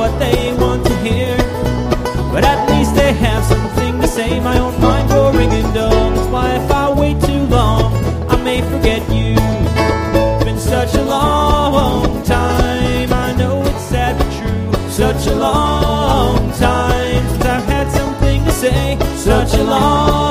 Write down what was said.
what they want to hear, but at least they have something to say. My own mind roaring and dumb. That's why if I wait too long, I may forget you. It's been such a long time. I know it's sad but true. Such a long time since I've had something to say. Such a long